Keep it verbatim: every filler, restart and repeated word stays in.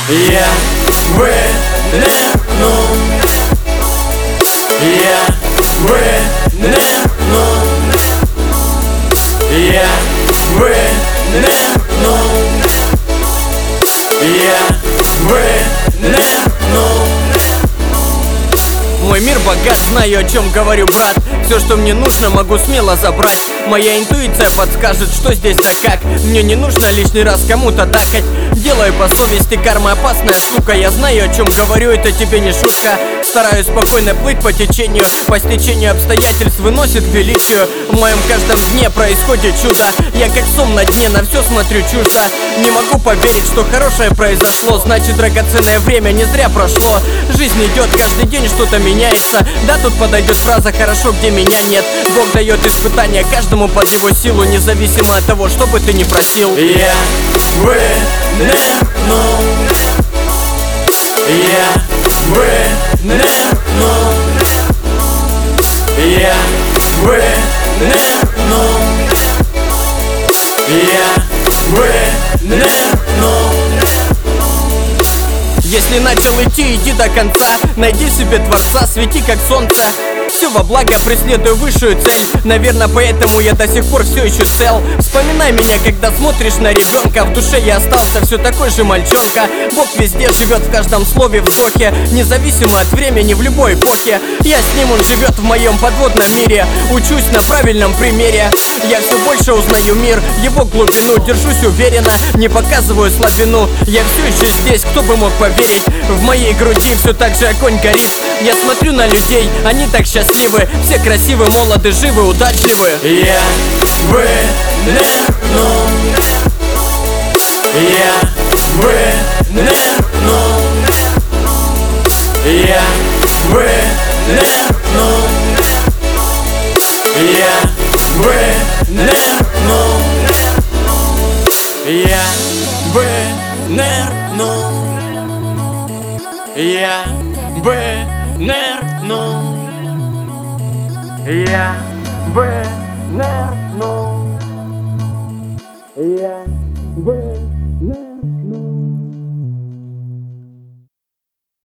Я вынырнул, я вынырнул, я вынырнул, я вынырнул. Мой мир богат, знаю, о чем говорю, брат. Все, что мне нужно, могу смело забрать. Моя интуиция подскажет, что здесь да как. Мне не нужно лишний раз кому-то дакать. Делаю по совести, карма опасная штука. Я знаю, о чем говорю, это тебе не шутка. Стараюсь спокойно плыть по течению, по стечению обстоятельств выносит к величию. В моем каждом дне происходит чудо. Я как сом на дне, на все смотрю чуждо. Не могу поверить, что хорошее произошло. Значит, драгоценное время не зря прошло. Жизнь идет, каждый день что-то меняется. Да, тут подойдет фраза «хорошо, где меня нет». Бог дает испытания каждому под его силу, независимо от того, что бы ты ни просил. Я вынырнул, я вынырнул, я вынырнул, я вынырнул. Если начал идти, иди до конца. Найди в себе Творца, свети как солнце. Все во благо, преследую высшую цель. Наверное, поэтому я до сих пор все еще цел. Вспоминай меня, когда смотришь на ребенка. В душе я остался все такой же мальчонка. Бог везде живет, в каждом слове, вздохе. Независимо от времени, в любой эпохе. Я с ним, он живет в моем подводном мире. Учусь на правильном примере. Я все больше узнаю мир, его глубину. Держусь уверенно, не показываю слабину. Я все еще здесь, кто бы мог поверить. В моей груди все так же огонь горит. Я смотрю на людей, они так счастливы. Все красивы, молоды, живы, удачливы. Я вынырнул, я вынырнул, я вынырнул, я вынырнул, я вынырнул, я вынырнул, я вынырнул, я вынырнул.